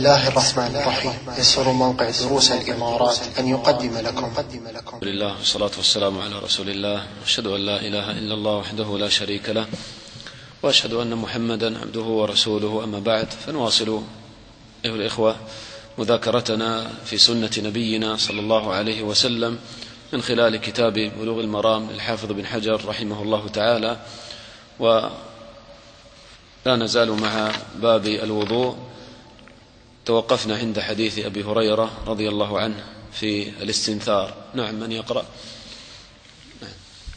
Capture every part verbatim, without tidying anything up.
الله الرحمن الرحيم. يسر موقع دروس الإمارات أن يقدم لكم لله والصلاة والسلام على رسول الله، أشهد أن لا إله إلا الله وحده لا شريك له، وأشهد أن محمدا عبده ورسوله. أما بعد، فنواصل أيها الإخوة مذاكرتنا في سنة نبينا صلى الله عليه وسلم من خلال كتاب بلوغ المرام للحافظ بن حجر رحمه الله تعالى، ولا نزال مع باب الوضوء. توقفنا عند حديث أبي هريرة رضي الله عنه في الاستنثار. نعم، من يقرأ؟ نعم.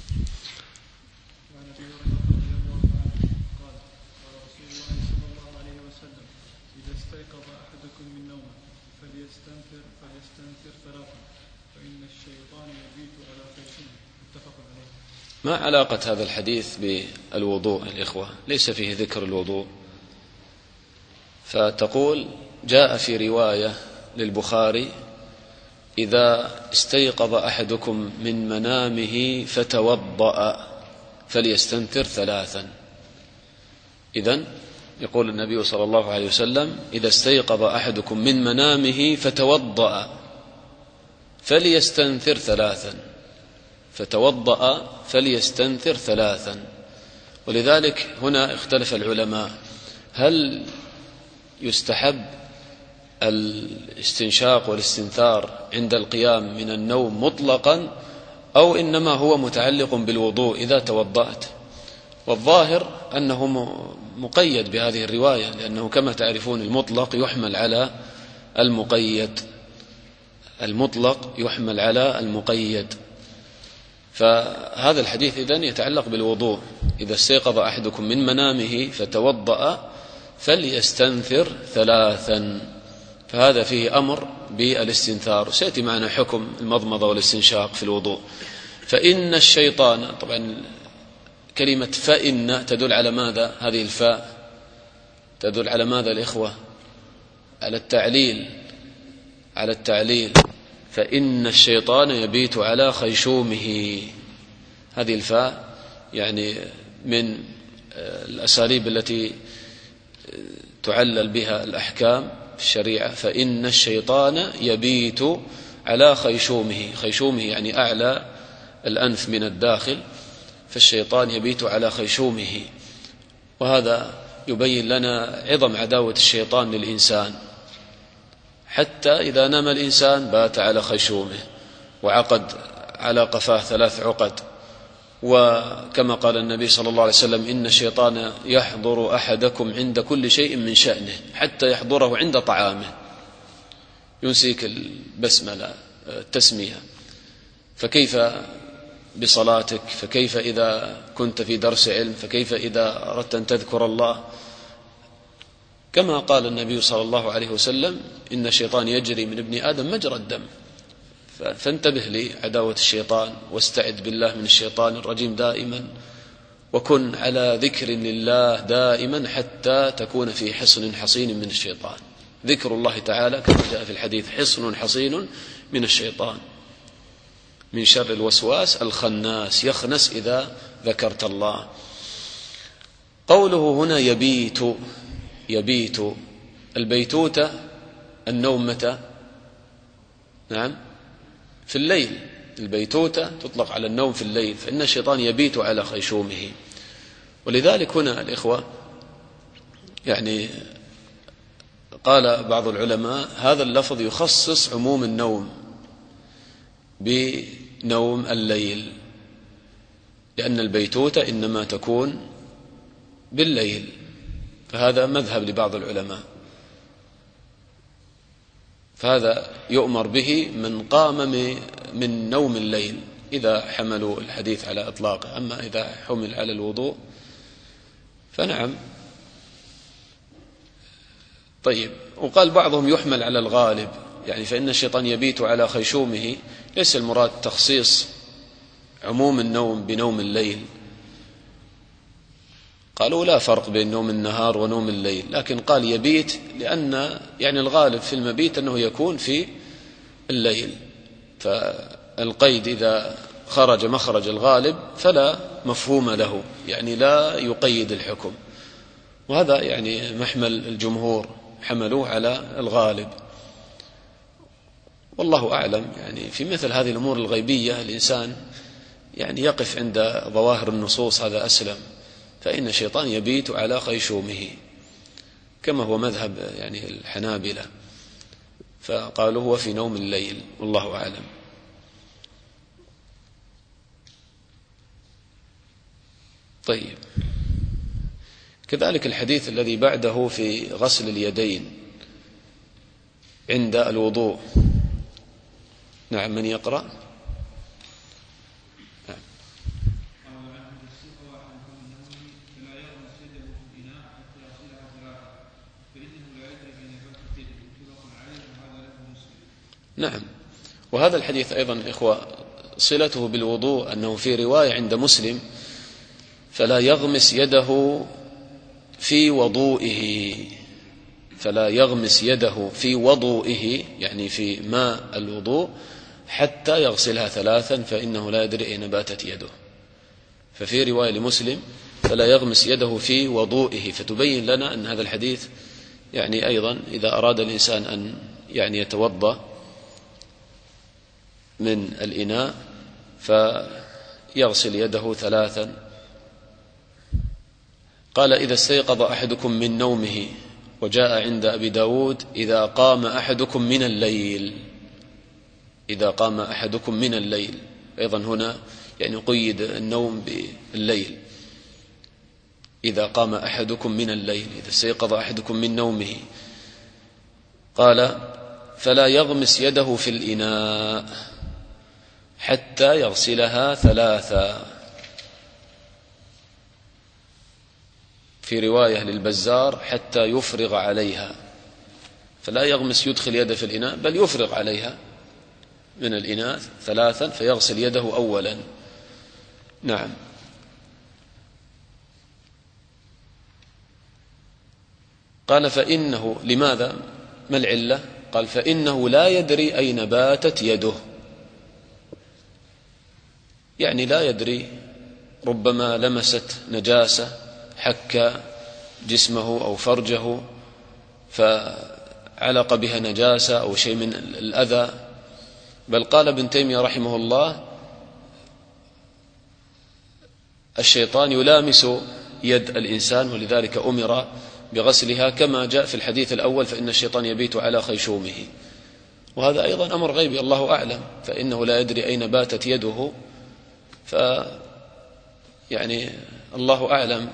وعن أبي هريرة رضي الله عنه قال: قال رسول الله صلى الله عليه وسلم: إذا استيقظ أحدكم من نومه فليستنثر فليستنثر ثلاثا فإن الشيطان يبيت على خيشمه. متفق عليه. ما علاقة هذا الحديث بالوضوء الإخوة؟ ليس فيه ذكر الوضوء. فتقول: جاء في رواية للبخاري: إذا استيقظ أحدكم من منامه فتوضأ فليستنثر ثلاثا. إذن يقول النبي صلى الله عليه وسلم: إذا استيقظ أحدكم من منامه فتوضأ فليستنثر ثلاثا، فتوضأ فليستنثر ثلاثا. ولذلك هنا اختلف العلماء: هل يستحب الاستنشاق والاستنثار عند القيام من النوم مطلقا، أو إنما هو متعلق بالوضوء إذا توضأت؟ والظاهر أنه مقيد بهذه الرواية، لأنه كما تعرفون المطلق يحمل على المقيد، المطلق يحمل على المقيد. فهذا الحديث إذن يتعلق بالوضوء: إذا استيقظ أحدكم من منامه فتوضأ فليستنثر ثلاثا. فهذا فيه أمر بالاستنثار، وسيأتي معنا حكم المضمضة والاستنشاق في الوضوء. فإن الشيطان، طبعا كلمة فإن تدل على ماذا؟ هذه الفاء تدل على ماذا الإخوة؟ على التعليل، على التعليل. فإن الشيطان يبيت على خيشومه. هذه الفاء يعني من الأساليب التي تعلل بها الأحكام في الشريعة. فإن الشيطان يبيت على خيشومه، خيشومه يعني أعلى الأنف من الداخل، فالشيطان يبيت على خيشومه. وهذا يبين لنا عظم عداوة الشيطان للإنسان، حتى إذا نام الإنسان بات على خيشومه وعقد على قفاه ثلاث عقد. وكما قال النبي صلى الله عليه وسلم: إن الشيطان يحضر أحدكم عند كل شيء من شأنه حتى يحضره عند طعامه. ينسيك البسملة، التسمية. فكيف بصلاتك؟ فكيف إذا كنت في درس علم؟ فكيف إذا أردت أن تذكر الله؟ كما قال النبي صلى الله عليه وسلم: إن الشيطان يجري من ابن آدم مجرى الدم. فانتبه لعداوة الشيطان، واستعذ بالله من الشيطان الرجيم دائما، وكن على ذكر لله دائما حتى تكون في حصن حصين من الشيطان. ذكر الله تعالى كما جاء في الحديث حصن حصين من الشيطان، من شر الوسواس الخناس، يخنس إذا ذكرت الله. قوله هنا يبيت، يبيت البيتوتة النوم متى؟ نعم، في الليل. البيتوتة تطلق على النوم في الليل، فإن الشيطان يبيت على خيشومه. ولذلك هنا الإخوة يعني قال بعض العلماء: هذا اللفظ يخصص عموم النوم بنوم الليل، لأن البيتوتة إنما تكون بالليل. فهذا مذهب لبعض العلماء، فهذا يؤمر به من قام من نوم الليل إذا حملوا الحديث على إطلاقه. أما إذا حمل على الوضوء فنعم. طيب، وقال بعضهم يحمل على الغالب، يعني فإن الشيطان يبيت على خيشومه، ليس المراد تخصيص عموم النوم بنوم الليل. قالوا لا فرق بين نوم النهار ونوم الليل، لكن قال يبيت لأن يعني الغالب في المبيت أنه يكون في الليل. فالقيد إذا خرج مخرج الغالب فلا مفهوم له، يعني لا يقيد الحكم. وهذا يعني محمل الجمهور حملوه على الغالب. والله أعلم، يعني في مثل هذه الأمور الغيبية الإنسان يعني يقف عند ظواهر النصوص، هذا أسلم. فإن الشيطان يبيت على خيشومه كما هو مذهب يعني الحنابلة، فقالوا هو في نوم الليل، والله أعلم. طيب، كذلك الحديث الذي بعده في غسل اليدين عند الوضوء. نعم، من يقرأ؟ نعم. نعم، وهذا الحديث أيضا إخوة صلته بالوضوء أنه في رواية عند مسلم: فلا يغمس يده في وضوئه، فلا يغمس يده في وضوئه يعني في ماء الوضوء حتى يغسلها ثلاثا فإنه لا يدري أين باتت يده. ففي رواية لمسلم: فلا يغمس يده في وضوئه، فتبين لنا أن هذا الحديث يعني أيضا إذا أراد الإنسان أن يعني يتوضأ من الإناء فيغسل يده ثلاثا. قال: إذا استيقظ أحدكم من نومه، وجاء عند أبي داود: إذا قام أحدكم من الليل، إذا قام أحدكم من الليل. أيضا هنا يعني قيد النوم بالليل: إذا قام أحدكم من الليل، إذا استيقظ أحدكم من نومه. قال: فلا يغمس يده في الإناء حتى يغسلها ثلاثا. في رواية للبزار: حتى يفرغ عليها. فلا يغمس يدخل يده في الإناء، بل يفرغ عليها من الإناء ثلاثا فيغسل يده أولا. نعم. قال: فإنه لماذا؟ ما العلة؟ قال: فإنه لا يدري أين باتت يده، يعني لا يدري، ربما لمست نجاسة حك جسمه أو فرجه فعلق بها نجاسة أو شيء من الأذى. بل قال ابن تيمية رحمه الله: الشيطان يلامس يد الإنسان، ولذلك أمر بغسلها كما جاء في الحديث الأول: فإن الشيطان يبيت على خيشومه. وهذا أيضا أمر غيبي الله أعلم، فإنه لا يدري أين باتت يده، ف يعني الله أعلم،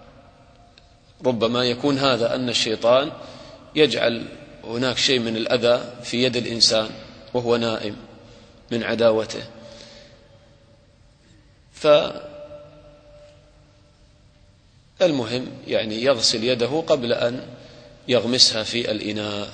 ربما يكون هذا أن الشيطان يجعل هناك شيء من الأذى في يد الإنسان وهو نائم من عداوته، فالمهم يعني يغسل يده قبل أن يغمسها في الإناء.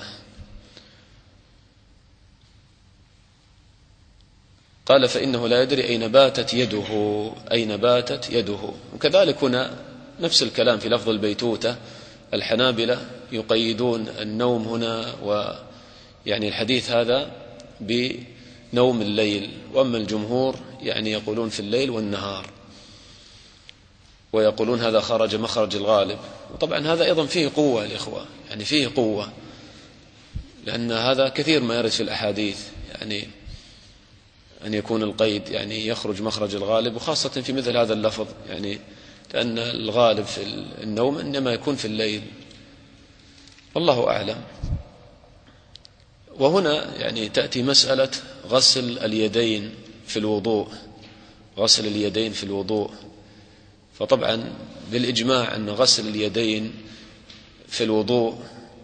قال: فإنه لا يدري أين باتت يده، أين باتت يده. وكذلك هنا نفس الكلام في لفظ البيتوتة. الحنابلة يقيدون النوم هنا ويعني الحديث هذا بنوم الليل، وأما الجمهور يعني يقولون في الليل والنهار، ويقولون هذا خرج مخرج الغالب. وطبعا هذا أيضا فيه قوة الإخوة، يعني فيه قوة، لأن هذا كثير ما يرد في الأحاديث، يعني أن يكون القيد يعني يخرج مخرج الغالب، وخاصة في مثل هذا اللفظ، يعني لأن الغالب في النوم إنما يكون في الليل، والله أعلم. وهنا يعني تأتي مسألة غسل اليدين في الوضوء، غسل اليدين في الوضوء. فطبعا بالإجماع أن غسل اليدين في الوضوء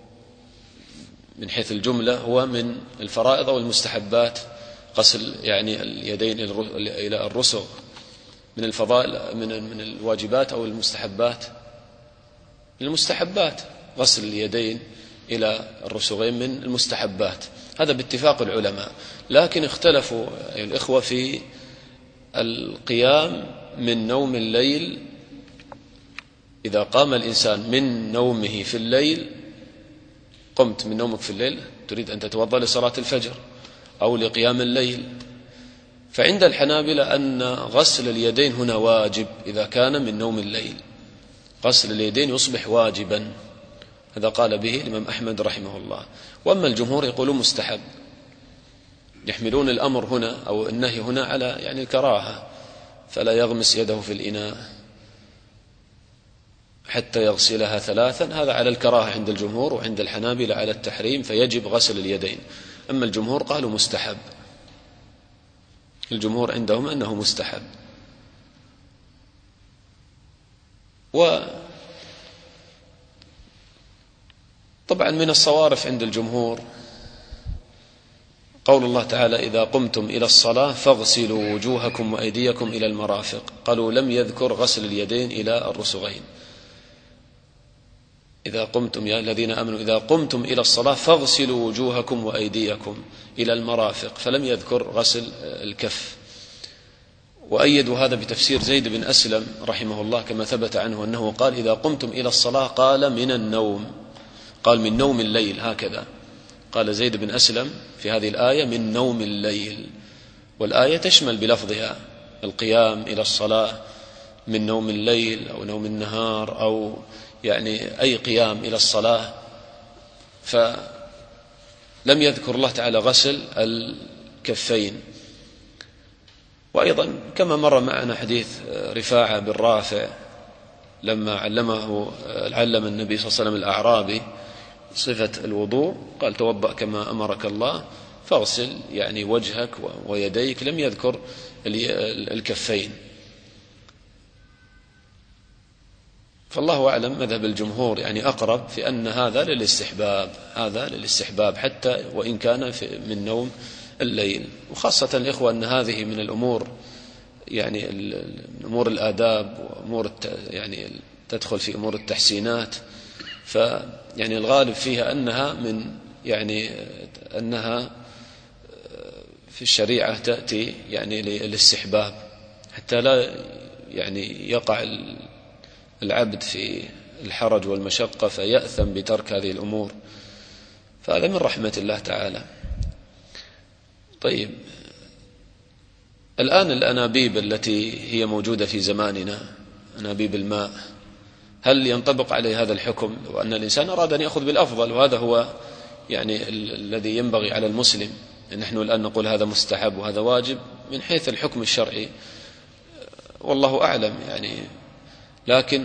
من حيث الجملة هو من الفرائض والمستحبات. غسل يعني اليدين إلى الرسغ من الفضائل، من من الواجبات أو المستحبات؟ من المستحبات. غسل اليدين إلى الرسغين من المستحبات، هذا باتفاق العلماء. لكن اختلفوا الإخوة في القيام من نوم الليل. إذا قام الإنسان من نومه في الليل، قمت من نومك في الليل تريد أن تتوضأ لصلاة الفجر أو لقيام الليل، فعند الحنابلة أن غسل اليدين هنا واجب. إذا كان من نوم الليل غسل اليدين يصبح واجبا، هذا قال به الإمام أحمد رحمه الله. وأما الجمهور يقولون مستحب، يحملون الأمر هنا أو النهي هنا على يعني الكراهة، فلا يغمس يده في الإناء حتى يغسلها ثلاثا، هذا على الكراهة عند الجمهور، وعند الحنابلة على التحريم فيجب غسل اليدين. أما الجمهور قالوا مستحب، الجمهور عندهم أنه مستحب. وطبعا من الصوارف عند الجمهور قول الله تعالى: إذا قمتم إلى الصلاة فاغسلوا وجوهكم وأيديكم إلى المرافق. قالوا لم يذكر غسل اليدين إلى الرسغين. إذا قمتم يا الذين آمنوا إذا قمتم إلى الصلاة فاغسلوا وجوهكم وأيديكم إلى المرافق، فلم يذكر غسل الكف. وأيدوا هذا بتفسير زيد بن أسلم رحمه الله كما ثبت عنه أنه قال: إذا قمتم إلى الصلاة قال من النوم، قال من نوم الليل، هكذا قال زيد بن أسلم في هذه الآية من نوم الليل. والآية تشمل بلفظها القيام إلى الصلاة من نوم الليل أو نوم النهار أو يعني أي قيام إلى الصلاة. فلم يذكر الله تعالى غسل الكفين. وأيضا كما مر معنا حديث رفاعة بن رافع لما علمه علم النبي صلى الله عليه وسلم الأعرابي صفة الوضوء، قال: توضأ كما أمرك الله فاغسل يعني وجهك ويديك، لم يذكر الكفين. فالله أعلم مذهب الجمهور يعني أقرب في أن هذا للاستحباب، هذا للاستحباب حتى وإن كان من نوم الليل. وخاصة الإخوة أن هذه من الأمور يعني أمور الآداب وأمور يعني تدخل في أمور التحسينات، فيعني الغالب فيها أنها من يعني أنها في الشريعة تأتي يعني للاستحباب حتى لا يعني يقع العبد في الحرج والمشقة فيأثم بترك هذه الأمور، فهذا من رحمة الله تعالى. طيب، الآن الأنابيب التي هي موجودة في زماننا، أنابيب الماء، هل ينطبق عليه هذا الحكم؟ وأن الإنسان أراد أن يأخذ بالأفضل، وهذا هو يعني الذي ينبغي على المسلم. نحن الآن نقول هذا مستحب وهذا واجب من حيث الحكم الشرعي، والله أعلم يعني. لكن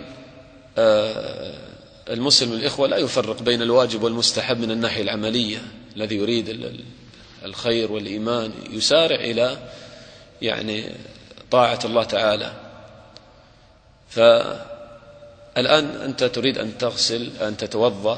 المسلم الإخوة لا يفرق بين الواجب والمستحب من الناحية العملية. الذي يريد الخير والإيمان يسارع إلى يعني طاعة الله تعالى. فالآن أنت تريد أن تغسل أن تتوضأ،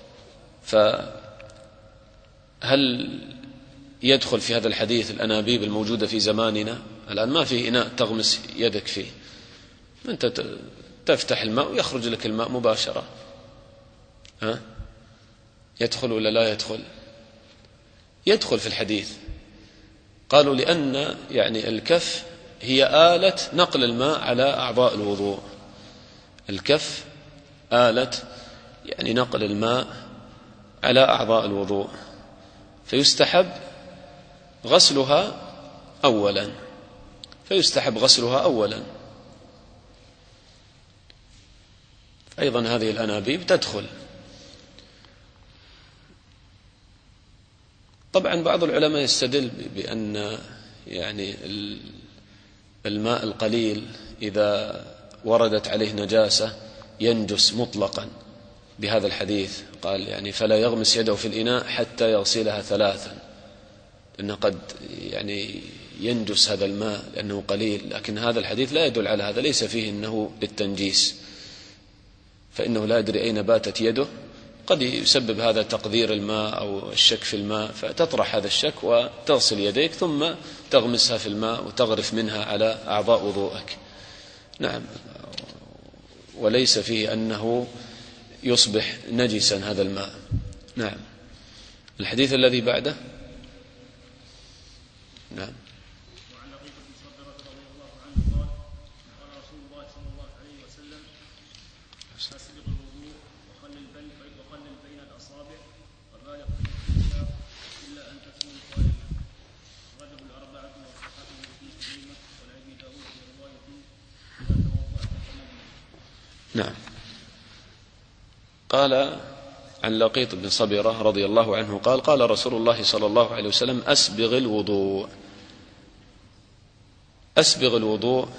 فهل يدخل في هذا الحديث الأنابيب الموجودة في زماننا؟ الآن ما في إناء تغمس يدك فيه، أنت تفتح الماء ويخرج لك الماء مباشرة، ها؟ يدخل ولا لا يدخل؟ يدخل في الحديث. قالوا لأن يعني الكف هي آلة نقل الماء على أعضاء الوضوء، الكف آلة يعني نقل الماء على أعضاء الوضوء، فيستحب غسلها أولا فيستحب غسلها أولا أيضا هذه الأنابيب تدخل. طبعا بعض العلماء يستدل بأن يعني الماء القليل إذا وردت عليه نجاسة ينجس مطلقا بهذا الحديث، قال يعني فلا يغمس يده في الإناء حتى يغسلها ثلاثا، لأنه قد يعني ينجس هذا الماء لأنه قليل. لكن هذا الحديث لا يدل على هذا، ليس فيه أنه للتنجيس، فإنه لا يدري أين باتت يده، قد يسبب هذا تقدير الماء أو الشك في الماء، فتطرح هذا الشك وتغسل يديك ثم تغمسها في الماء وتغرف منها على أعضاء وضوءك. نعم، وليس فيه أنه يصبح نجسا هذا الماء. نعم. الحديث الذي بعده. نعم. وعن لقيط بن صبرة رضي الله عنه قال: قال رسول الله صلى الله عليه وسلم: أسبغ الوضوء وخلل بين وخلل بين الأصابع وبالغ في الكتاب إلا أن تكونوا صائما. أخرجه الأربعة والصحابة في سليمة ولأبي داود في رواية: إذا توضأت فمضمض. نعم. قال عن لقيط بن صبرة رضي الله عنه قال قال رسول الله صلى الله عليه وسلم أسبغ الوضوء. أسبغ الوضوء،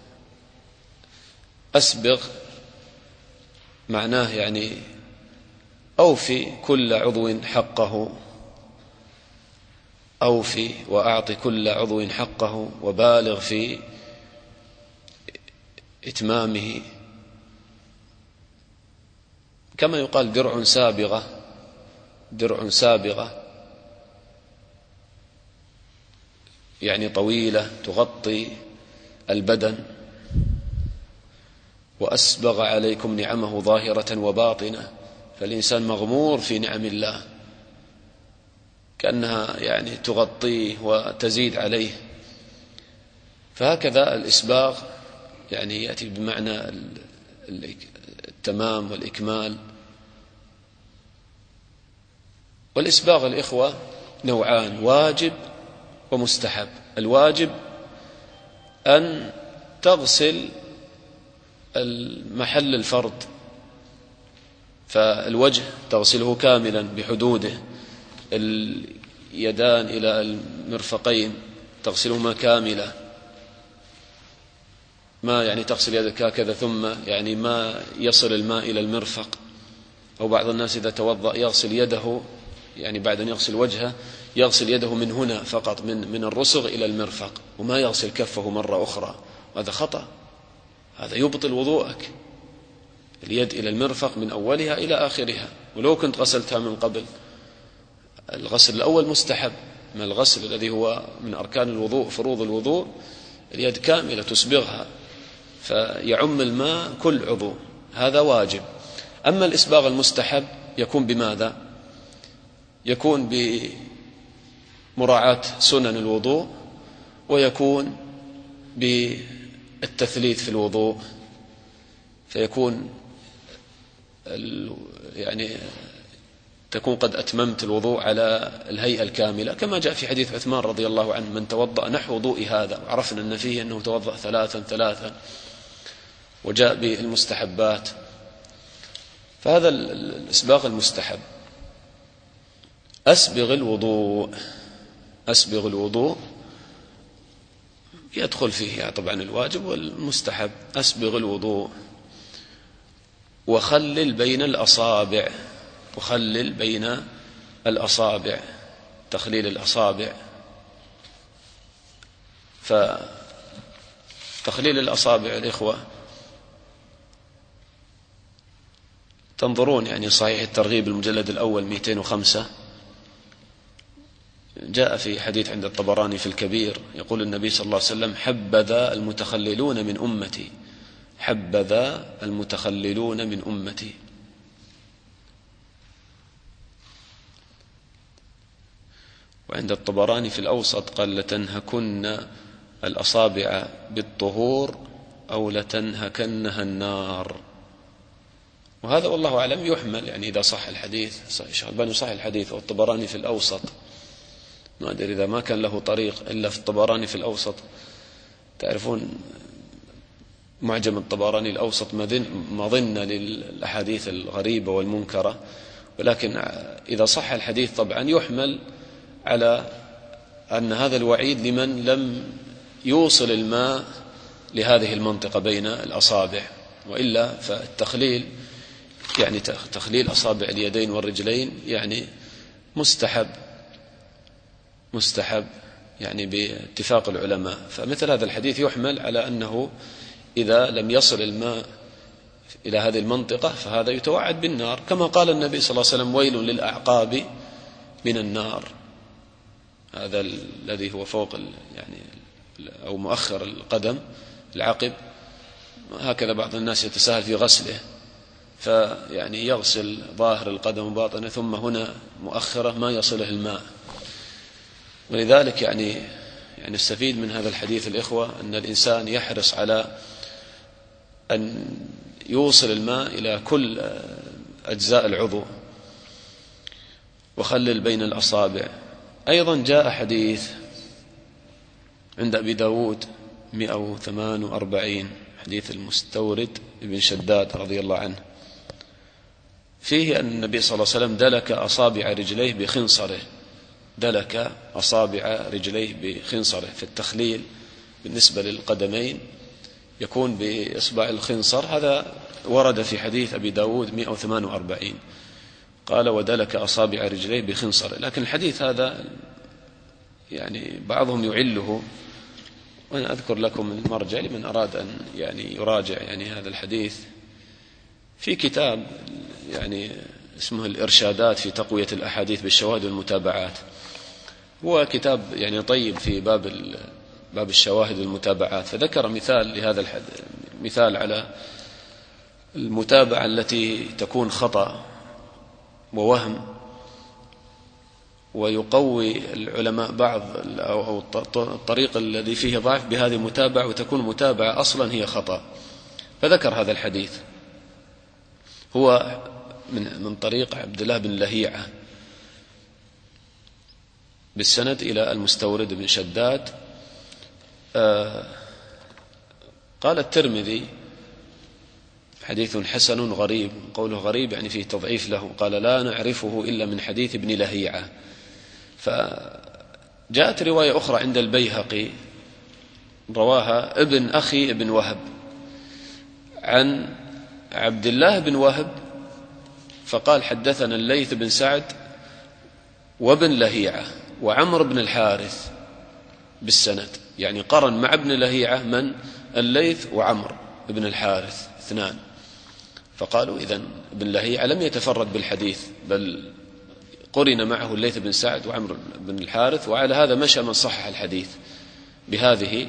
أسبغ معناه يعني أوفي كل عضو حقه، أوفي وأعط كل عضو حقه وبالغ في إتمامه، كما يقال درع سابغة، درع سابغة يعني طويلة تغطي البدن. وأسبغ عليكم نعمه ظاهرة وباطنة، فالإنسان مغمور في نعم الله كأنها يعني تغطيه وتزيد عليه. فهكذا الإسباغ يعني يأتي بمعنى التمام والإكمال. والإسباغ الإخوة نوعان: واجب ومستحب. الواجب أن تغسل المحل الفرد، فالوجه تغسله كاملا بحدوده، اليدان إلى المرفقين تغسلهما كاملة، ما يعني تغسل يدك هكذا ثم يعني ما يصل الماء إلى المرفق. أو بعض الناس إذا توضأ يغسل يده، يعني بعد أن يغسل وجهه يغسل يده من هنا فقط، من من الرسغ إلى المرفق، وما يغسل كفه مرة أخرى. هذا خطأ، هذا يبطل وضوءك. اليد إلى المرفق من أولها إلى آخرها، ولو كنت غسلتها من قبل. الغسل الأول مستحب، من الغسل الذي هو من أركان الوضوء فروض الوضوء اليد كاملة تسبغها فيعم الماء كل عضو، هذا واجب. أما الإسباغ المستحب يكون بماذا؟ يكون بمراعاة سنن الوضوء، ويكون بالتثليث في الوضوء، فيكون يعني تكون قد أتممت الوضوء على الهيئة الكاملة، كما جاء في حديث عثمان رضي الله عنه: من توضأ نحو وضوء هذا، وعرفنا أن فيه أنه توضأ ثلاثا ثلاثا. وجاء بالمستحبات، فهذا الإسباغ المستحب. أسبغ الوضوء، أسبغ الوضوء يدخل فيه طبعا الواجب والمستحب. أسبغ الوضوء وخلل بين الأصابع، وخلل بين الأصابع، تخليل الأصابع. فتخليل الأصابع الإخوة تنظرون يعني صحيح الترغيب المجلد الأول مئتين وخمسة، جاء في حديث عند الطبراني في الكبير يقول النبي صلى الله عليه وسلم: حبذا المتخللون من أمتي، حبذا المتخللون من أمتي. وعند الطبراني في الأوسط قال: لتنهكن الأصابع بالطهور أو لتنهكنها النار. وهذا والله أعلم يحمل، يعني إذا صح الحديث، الشيخ الألباني صح الحديث والطبراني في الأوسط، ما أدري إذا ما كان له طريق إلا في الطبراني في الأوسط. تعرفون معجم الطبراني الأوسط مظنة للأحاديث الغريبة والمنكرة، ولكن إذا صح الحديث طبعا يحمل على أن هذا الوعيد لمن لم يوصل الماء لهذه المنطقة بين الأصابع، وإلا فالتخليل يعني تخليل أصابع اليدين والرجلين يعني مستحب، مستحب يعني باتفاق العلماء. فمثل هذا الحديث يحمل على أنه إذا لم يصل الماء إلى هذه المنطقة فهذا يتوعد بالنار، كما قال النبي صلى الله عليه وسلم: ويل للأعقاب من النار. هذا الذي هو فوق يعني أو مؤخر القدم، العقب، هكذا بعض الناس يتساهل في غسله، فيعني يغسل ظاهر القدم وباطنه ثم هنا مؤخرة ما يصله الماء. ولذلك يعني يعني نستفيد من هذا الحديث الإخوة أن الإنسان يحرص على أن يوصل الماء إلى كل أجزاء العضو. وخلل بين الأصابع. أيضا جاء حديث عند أبي داود مئة وثمان وأربعين، حديث المستورد بن شداد رضي الله عنه، فيه أن النبي صلى الله عليه وسلم دلك أصابع رجليه بخنصره، دلك أصابع رجليه بخنصره. في التخليل بالنسبة للقدمين يكون بإصبع الخنصر، هذا ورد في حديث أبي داود مئة وثمانية وأربعين، قال ودلك أصابع رجليه بخنصره. لكن الحديث هذا يعني بعضهم يعله، وأنا أذكر لكم المرجع لمن أراد أن يعني يراجع يعني هذا الحديث في كتاب يعني اسمه الإرشادات في تقوية الأحاديث بالشواهد والمتابعات. هو كتاب يعني طيب في باب باب الشواهد والمتابعات، فذكر مثال لهذا الحديث، مثال على المتابعة التي تكون خطأ ووهم، ويقوي العلماء بعض أو الطريق الذي فيه ضعف بهذه المتابعة، وتكون متابعة أصلا هي خطأ. فذكر هذا الحديث هو من من طريق عبد الله بن لهيعة بالسند إلى المستورد بن شداد. آه قال الترمذي حديث حسن غريب، قوله غريب يعني فيه تضعيف له، قال لا نعرفه إلا من حديث ابن لهيعة. فجاءت رواية أخرى عند البيهقي رواها ابن أخي ابن وهب عن عبد الله بن وهب، فقال حدثنا الليث بن سعد وابن لهيعة وعمر بن الحارث بالسند، يعني قرن مع ابن لهيعة من الليث وعمر بن الحارث اثنان. فقالوا إذن ابن لهيعة لم يتفرد بالحديث، بل قرن معه الليث بن سعد وعمر بن الحارث، وعلى هذا مشى من صحح الحديث بهذه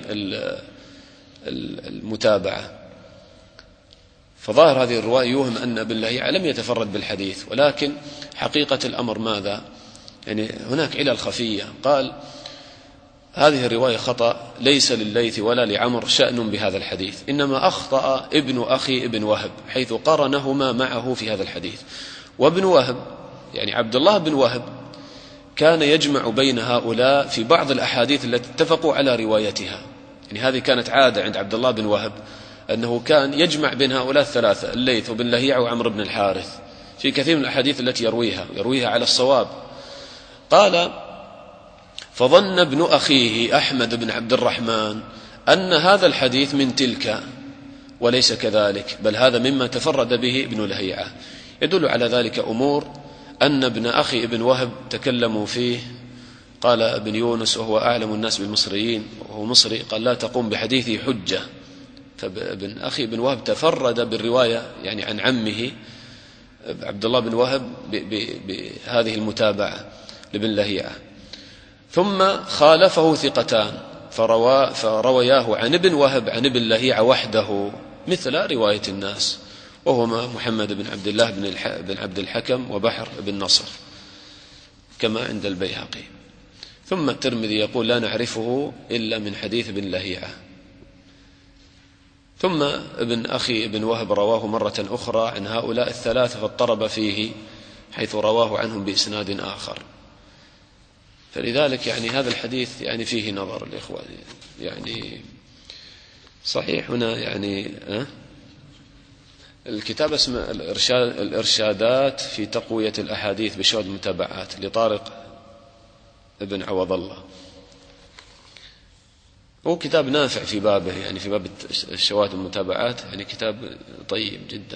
المتابعة. فظاهر هذه الرواية يوهم أن ابن لهيعة لم يتفرد بالحديث، ولكن حقيقة الأمر ماذا؟ يعني هناك علل خفية. قال هذه الرواية خطأ، ليس لليث ولا لعمر شأن بهذا الحديث، إنما أخطأ ابن أخي ابن وهب حيث قرنهما معه في هذا الحديث. وابن وهب يعني عبد الله بن وهب كان يجمع بين هؤلاء في بعض الأحاديث التي اتفقوا على روايتها، يعني هذه كانت عادة عند عبد الله بن وهب أنه كان يجمع بين هؤلاء الثلاثة الليث وبن لهيعة وعمر بن الحارث في كثير من الأحاديث التي يرويها يرويها على الصواب. قال فظن ابن أخيه أحمد بن عبد الرحمن أن هذا الحديث من تلك، وليس كذلك، بل هذا مما تفرد به ابن لهيعة. يدل على ذلك أمور أن ابن أخي ابن وهب تكلموا فيه. قال ابن يونس وهو أعلم الناس بالمصريين وهو مصري، قال لا تقوم بحديثه حجة. فابن أخي ابن وهب تفرد بالرواية يعني عن عمه عبد الله بن وهب بهذه المتابعة لابن لهيعة. ثم خالفه ثقتان فروا فروياه عن ابن وهب عن ابن لهيعة وحده مثل رواية الناس، وهما محمد بن عبد الله بن عبد الحكم وبحر بن نصر كما عند البيهقي. ثم الترمذي يقول لا نعرفه إلا من حديث ابن لهيعة. ثم ابن أخي ابن وهب رواه مرة أخرى عن هؤلاء الثلاثة فاضطرب فيه حيث رواه عنهم بإسناد آخر. فلذلك يعني هذا الحديث يعني فيه نظر الإخوان، يعني صحيح هنا يعني أه؟ الكتاب اسمه الإرشاد الإرشادات في تقوية الأحاديث بشواهد المتابعات لطارق ابن عوض الله. هو كتاب نافع في بابه، يعني في باب الشواهد والمتابعات، يعني كتاب طيب جدا.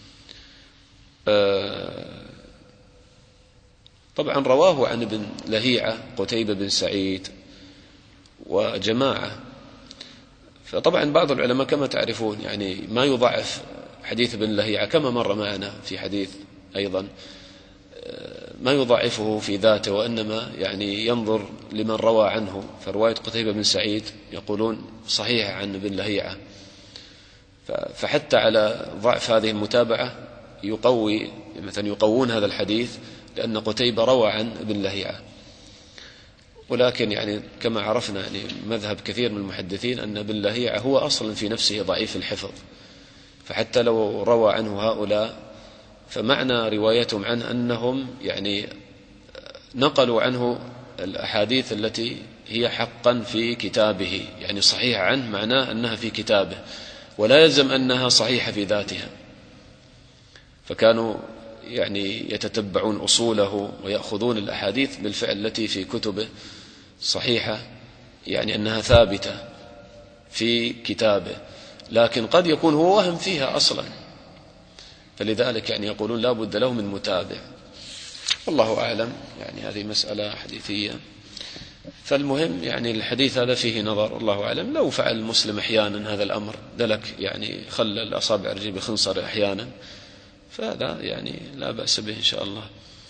طبعا رواه عن ابن لهيعة قتيبة بن سعيد وجماعة. فطبعا بعض العلماء كما تعرفون يعني ما يضعف حديث ابن لهيعة كما مر معنا في حديث أيضا، ما يضعفه في ذاته، وإنما يعني ينظر لمن روى عنه. فرواية قتيبة بن سعيد يقولون صحيح عن ابن لهيعة، فحتى على ضعف هذه المتابعة يقوي مثلا يقوون هذا الحديث لأن قتيبة روى عن ابن لهيعة. ولكن يعني كما عرفنا يعني مذهب كثير من المحدثين أن ابن لهيعة هو أصلا في نفسه ضعيف الحفظ، فحتى لو روى عنه هؤلاء فمعنى روايتهم عنه أنهم يعني نقلوا عنه الأحاديث التي هي حقا في كتابه، يعني صحيحة عنه معناه أنها في كتابه، ولا يلزم أنها صحيحة في ذاتها. فكانوا يعني يتتبعون أصوله ويأخذون الأحاديث بالفعل التي في كتبه صحيحة، يعني أنها ثابتة في كتابه، لكن قد يكون هو وهم فيها أصلا، فلذلك يعني يقولون لا بد له من متابع. والله أعلم، يعني هذه مسألة حديثية. فالمهم يعني الحديث هذا فيه نظر، الله أعلم. لو فعل المسلم أحيانا هذا الأمر، دلك يعني خلى الأصابع الرجل بخنصر أحيانا، فهذا يعني لا بأس به إن شاء الله.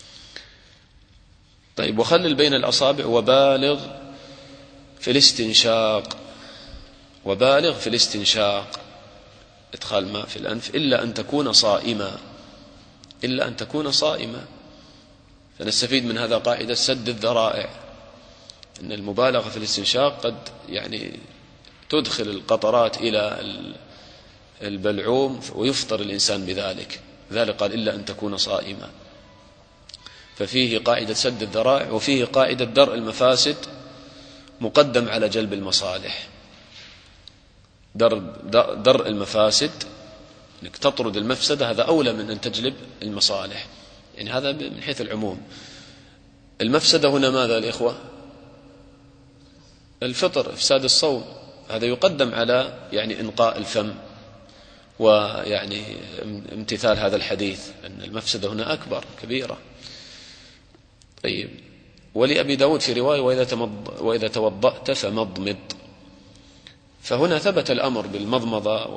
طيب، وخلل بين الأصابع وبالغ في الاستنشاق، وبالغ في الاستنشاق إدخال ماء في الأنف، إلا أن تكون صائما، إلا أن تكون صائما. فنستفيد من هذا قاعدة سد الذرائع، أن المبالغة في الاستنشاق قد يعني تدخل القطرات إلى البلعوم ويفطر الإنسان بذلك، ذلك قال إلا أن تكون صائما. ففيه قاعدة سد الذرائع، وفيه قاعدة درء المفاسد مقدم على جلب المصالح. درء المفاسد أنك تطرد المفسدة هذا أولى من أن تجلب المصالح، يعني هذا من حيث العموم. المفسدة هنا ماذا الإخوة؟ الفطر، إفساد الصوم، هذا يقدم على يعني إنقاء الفم ويعني امتثال هذا الحديث، أن المفسدة هنا أكبر كبيرة. طيب، ولأبي داود في رواية وإذا, وإذا توضأت فمضمض، فهنا ثبت الأمر بالمضمضة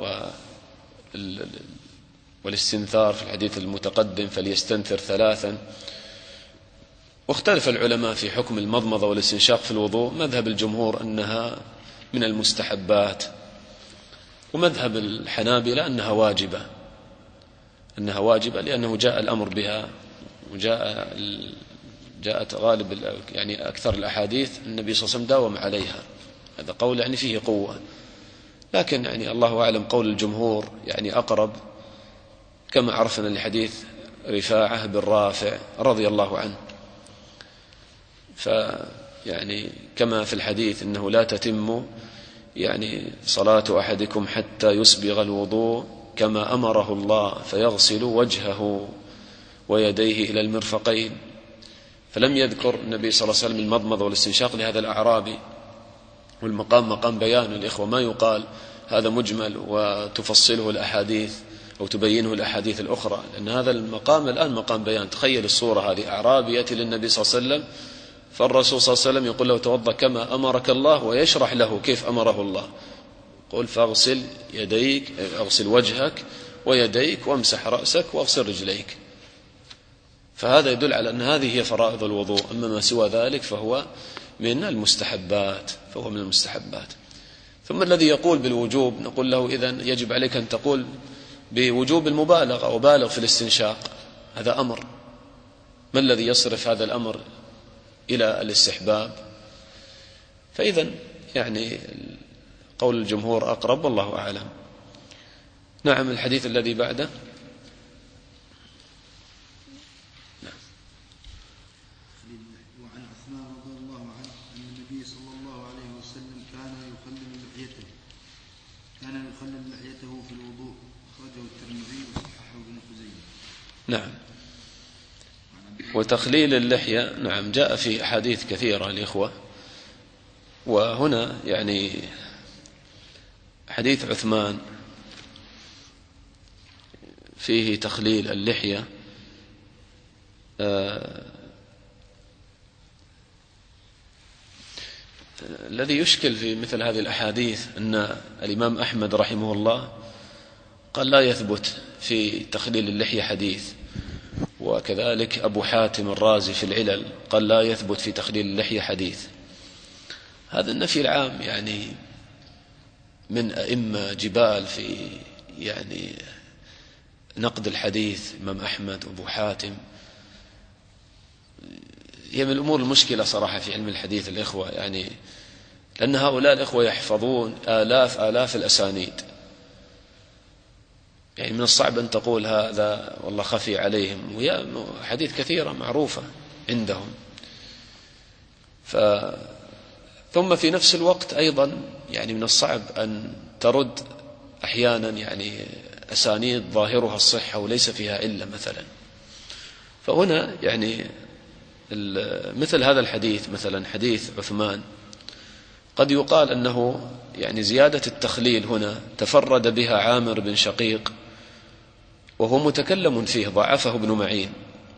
والاستنثار في الحديث المتقدم، فليستنثر ثلاثا. واختلف العلماء في حكم المضمضة والاستنشاق في الوضوء. مذهب الجمهور أنها من المستحبات، ومذهب الحنابلة أنها واجبة، أنها واجبة لأنه جاء الأمر بها، وجاء جاءت غالب يعني أكثر الأحاديث النبي صلى الله عليه وسلم داوم عليها. هذا قول يعني فيه قوة، لكن يعني الله أعلم قول الجمهور يعني أقرب، كما عرفنا لحديث رفاعة بن رافع رضي الله عنه. فيعني كما في الحديث إنه لا تتم يعني صلاة أحدكم حتى يسبغ الوضوء كما أمره الله، فيغسل وجهه ويديه إلى المرفقين. فلم يذكر النبي صلى الله عليه وسلم المضمضة والاستنشاق لهذا الأعرابي، والمقام مقام بيان الإخوة، ما يقال هذا مجمل وتفصله الأحاديث أو تبينه الأحاديث الأخرى، لأن هذا المقام الآن مقام بيان. تخيل الصورة هذه، أعرابي يأتي للنبي صلى الله عليه وسلم، فالرسول صلى الله عليه وسلم يقول له توضأ كما أمرك الله، ويشرح له كيف أمره الله، قل فاغسل يديك، اغسل وجهك ويديك وامسح رأسك واغسل رجليك. فهذا يدل على أن هذه هي فرائض الوضوء، أما ما سوى ذلك فهو من المستحبات، فهو من المستحبات. ثم الذي يقول بالوجوب نقول له إذن يجب عليك أن تقول بوجوب المبالغة، أو بالغ في الاستنشاق، هذا أمر. ما الذي يصرف هذا الأمر إلى الاستحباب؟ فإذن يعني قول الجمهور أقرب، والله أعلم. نعم، الحديث الذي بعده. وعن عثمان رضي الله عنه أن النبي صلى الله عليه وسلم كان يخلل لحيته كان يخلل لحيته في الوضوء، أخرجه الترمذي وصححه ابن خزيمة. نعم. وتخليل اللحية نعم جاء في أحاديث كثيرة الإخوة، وهنا يعني حديث عثمان فيه تخليل اللحية. آه الذي يشكل في مثل هذه الأحاديث أن الإمام أحمد رحمه الله قال لا يثبت في تخليل اللحية حديث، وكذلك أبو حاتم الرازي في العلل قال لا يثبت في تخليل اللحية حديث. هذا النفي العام يعني من أئمة جبال في يعني نقد الحديث، إمام أحمد وأبو حاتم. هي من الأمور المشكلة صراحة في علم الحديث الإخوة، يعني لأن هؤلاء الإخوة يحفظون آلاف آلاف الأسانيد، يعني من الصعب أن تقول هذا والله خفي عليهم، وهي حديث كثيرة معروفة عندهم. ف ثم في نفس الوقت أيضا يعني من الصعب أن ترد أحيانا يعني أسانيد ظاهرها الصحة وليس فيها إلا مثلا. فهنا يعني مثل هذا الحديث، مثلا حديث عثمان، قد يقال أنه يعني زيادة التخليل هنا تفرد بها عامر بن شقيق وهو متكلم فيه، ضعفه ابن معين،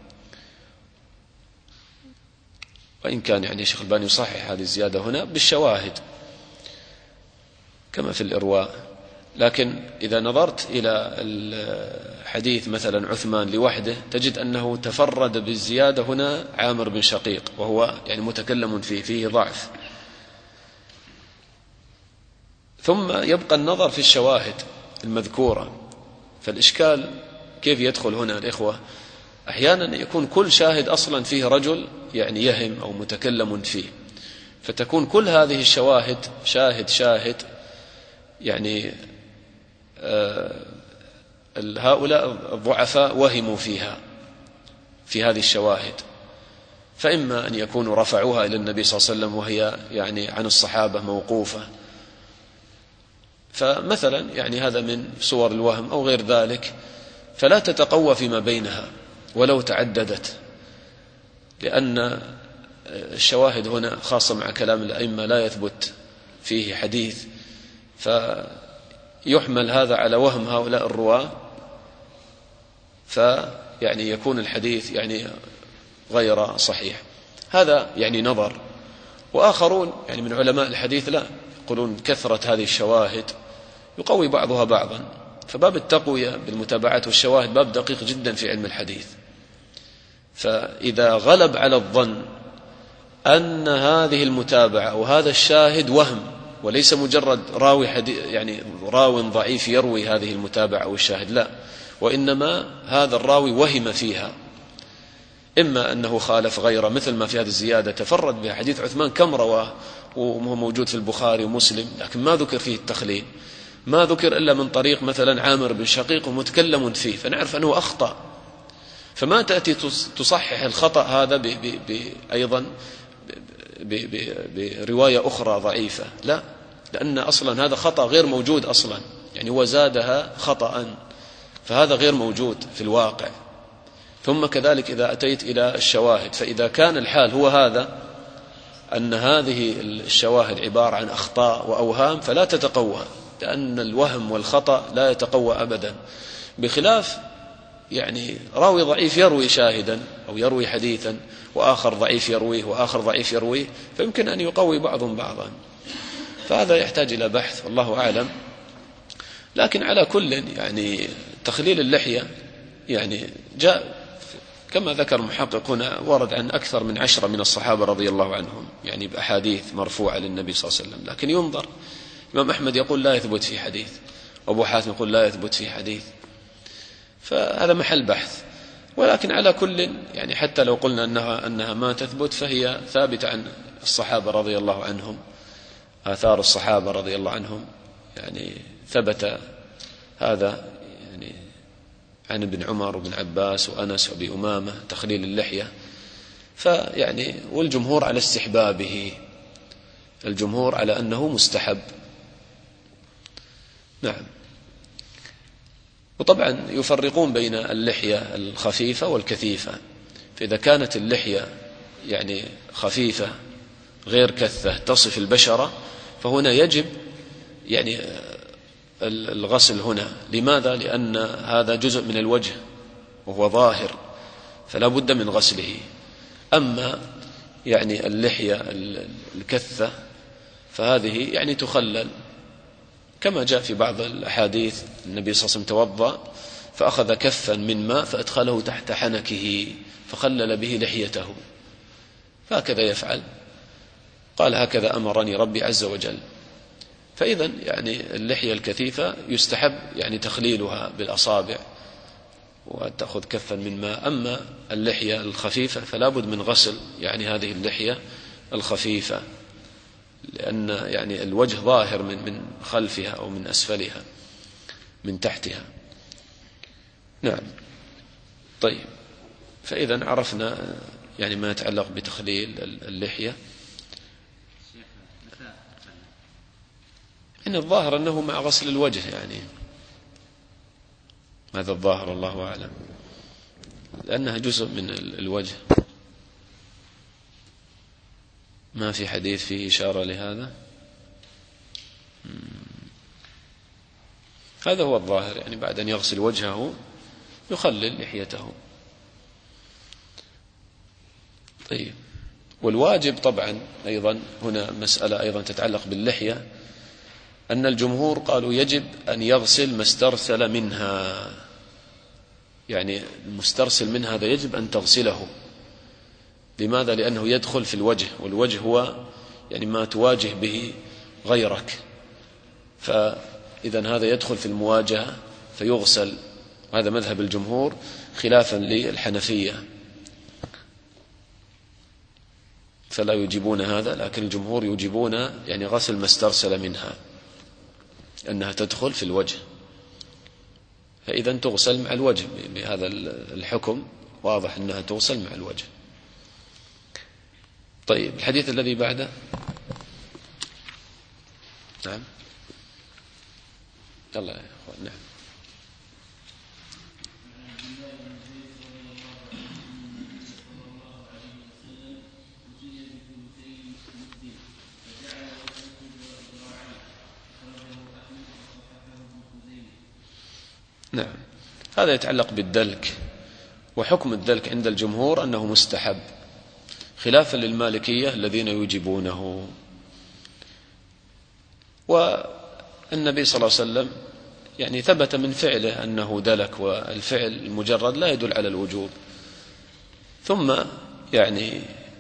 وإن كان يعني شيخ الباني يصحح هذه الزيادة هنا بالشواهد كما في الإرواء. لكن إذا نظرت إلى الحديث مثلا عثمان لوحده تجد أنه تفرد بالزيادة هنا عامر بن شقيق وهو يعني متكلم فيه فيه ضعف. ثم يبقى النظر في الشواهد المذكورة، فالإشكال كيف يدخل هنا الإخوة؟ أحيانا يكون كل شاهد أصلا فيه رجل يعني يهم أو متكلم فيه، فتكون كل هذه الشواهد شاهد شاهد يعني آه هؤلاء الضعفاء وهموا فيها في هذه الشواهد، فإما أن يكونوا رفعوها إلى النبي صلى الله عليه وسلم وهي يعني عن الصحابة موقوفة، فمثلا يعني هذا من صور الوهم أو غير ذلك، فلا تتقوى فيما بينها ولو تعددت، لأن الشواهد هنا خاصة مع كلام الأئمة لا يثبت فيه حديث، فيحمل هذا على وهم هؤلاء الرواة، فيعني يكون الحديث يعني غير صحيح. هذا يعني نظر. وآخرون يعني من علماء الحديث لا، يقولون كثرة هذه الشواهد يقوي بعضها بعضا، فباب التقوية بالمتابعات والشواهد باب دقيق جدا في علم الحديث. فإذا غلب على الظن أن هذه المتابعة أو هذا الشاهد وهم وليس مجرد راوي حديث يعني راو ضعيف يروي هذه المتابعة أو الشاهد، لا، وإنما هذا الراوي وهم فيها، إما أنه خالف غيره مثل ما في هذه الزيادة تفرد بها حديث عثمان كم رواه وهو موجود في البخاري ومسلم، لكن ما ذكر فيه التخليل، ما ذكر إلا من طريق مثلا عامر بن شقيق ومتكلم فيه، فنعرف أنه أخطأ، فما تأتي تصحح الخطأ هذا ب ب ب أيضا ب ب برواية أخرى ضعيفة، لا، لأن أصلا هذا خطأ غير موجود أصلا، يعني وزادها خطأ، فهذا غير موجود في الواقع. ثم كذلك إذا أتيت إلى الشواهد، فإذا كان الحال هو هذا أن هذه الشواهد عبارة عن أخطاء وأوهام فلا تتقوى، لأن الوهم والخطأ لا يتقوى أبدا، بخلاف يعني راوي ضعيف يروي شاهدا أو يروي حديثا وآخر ضعيف يرويه وآخر ضعيف يرويه، فيمكن أن يقوي بعضهم بعضا، فهذا يحتاج إلى بحث والله أعلم. لكن على كل يعني تخليل اللحية يعني جاء كما ذكر المحقق هنا، ورد عن أكثر من عشرة من الصحابة رضي الله عنهم يعني بأحاديث مرفوعة للنبي صلى الله عليه وسلم، لكن ينظر. الإمام أحمد يقول لا يثبت في حديث، وأبو حاتم يقول لا يثبت في حديث، فهذا محل بحث. ولكن على كل يعني حتى لو قلنا أنها, أنها ما تثبت فهي ثابتة عن الصحابة رضي الله عنهم، آثار الصحابة رضي الله عنهم يعني ثبت هذا يعني عن ابن عمر وابن عباس وأنس وأبي أمامة تخليل اللحية، فيعني والجمهور على استحبابه، الجمهور على أنه مستحب. نعم. وطبعا يفرقون بين اللحية الخفيفة والكثيفة، فإذا كانت اللحية يعني خفيفة غير كثة تصف البشرة فهنا يجب يعني الغسل هنا. لماذا؟ لأن هذا جزء من الوجه وهو ظاهر فلا بد من غسله. أما يعني اللحية الكثة فهذه يعني تخلل، كما جاء في بعض الأحاديث النبي صلى الله عليه وسلم توضأ فأخذ كفا من ماء فأدخله تحت حنكه فخلل به لحيته، فهكذا يفعل، قال هكذا أمرني ربي عز وجل. فإذا يعني اللحية الكثيفة يستحب يعني تخليلها بالأصابع وتأخذ كفا من ماء. أما اللحية الخفيفة فلا بد من غسل يعني هذه اللحية الخفيفة، لأن يعني الوجه ظاهر من من خلفها أو من أسفلها من تحتها. نعم. طيب، فإذا عرفنا يعني ما يتعلق بتخليل اللحية. إن الظاهر أنه مع غسل الوجه، يعني هذا الظاهر، الله أعلم. لأنها جزء من الوجه. ما في حديث فيه إشارة لهذا. هذا هو الظاهر، يعني بعد أن يغسل وجهه يخلل لحيته. طيب، والواجب طبعا أيضا هنا مسألة أيضا تتعلق باللحية، أن الجمهور قالوا يجب أن يغسل ما استرسل منها، يعني المسترسل منها هذا يجب أن تغسله. لماذا؟ لأنه يدخل في الوجه، والوجه هو يعني ما تواجه به غيرك، فإذا هذا يدخل في المواجهة فيغسل. هذا مذهب الجمهور خلافا للحنفية، فلا يجيبون هذا، لكن الجمهور يجيبون يعني غسل ما استرسل منها، أنها تدخل في الوجه، فإذا تغسل مع الوجه بهذا الحكم، واضح أنها تغسل مع الوجه. طيب، الحديث الذي بعده. نعم، يلا يا أخوان. نعم. نعم، هذا يتعلق بالدلك، وحكم الدلك عند الجمهور أنه مستحب، خلافا للمالكية الذين يوجبونه. والنبي صلى الله عليه وسلم يعني ثبت من فعله أنه دلك، والفعل المجرد لا يدل على الوجوب. ثم يعني